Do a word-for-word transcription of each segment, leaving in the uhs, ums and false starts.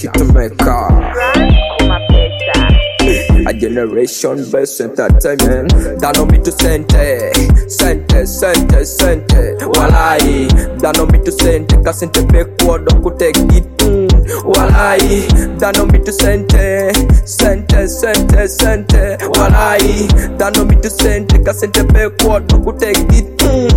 hitmaker. A generation best entertainment. Dano me to sente, sente, sente, sente. Walai, dano me to sente, kasente backward okute git. Walai, dano me to sente, sente, sente, sente. Walai, dano me to sente, kasente backward okute git.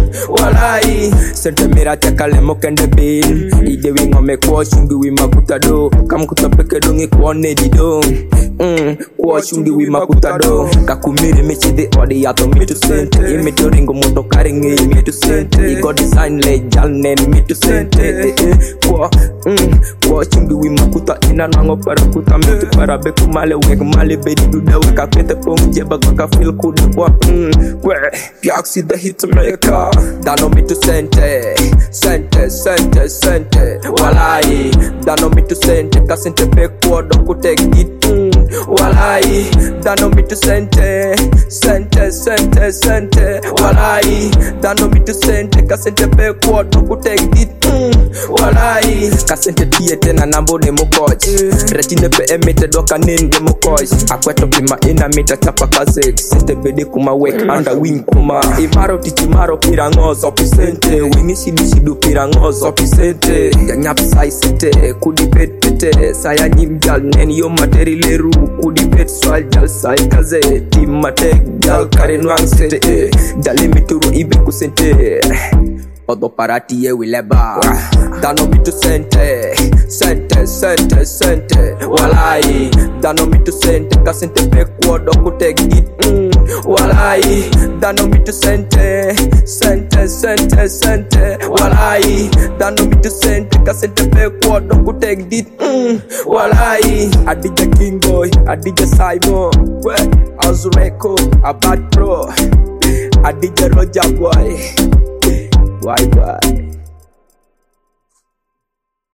Walai, sente mira chakale mokende bill. Ide we ngome kwa shungi we makuta do. Kam kutapeke dongi kwa nedi do. Mm, kwa shungi we makuta do. Kakumiri michide odi yato me to sente. Ime to ringo moto karingi me to sente. Igo design le jalne me to sente. Kwa, mm, kwa shungi we makuta ina nango para kuta me to para beku male wek male bedi duda weka kwete pong jeba kaka feel kude kwa, mm, kwa, piaksi the hitmaker. Dano me to sente, sente, sente, sente. Walai, dano me to sente, kasente backward okute git. Walai, dano me to sente, sente, sente, sente. Walai, dano me to sente, kasente backward okute git. Walai, kasente tiye tena nambo ne mokoj. Retine pe emete doka nenge mokoj. Akweto pima ina mita chapa kazek. Sente bede kuma wek anda wing kuma. Imaro tichimaro pirangozo pisente. Wingi shidu shidu pirangozo pisente. Yanyap sai sente kudi pet pete. Saya nyimjal neni yo materi leru. Kudi pet swal jal sai kaze. Timatek jal karenwang sente. Jale mituru ibe kusente. Odo parati ye wileba. Dano me to sente, sente, sente, sente. Walai, dano me to sente, kasente backward okute git. Walai, dano me to sente, sente, sente, sente. Walai, dano me to sente, kasente backward okute git. Walai, Adija King Boy, Adija Simon, we Azureko, a bad pro, Adija Roger Boy. Bye bye.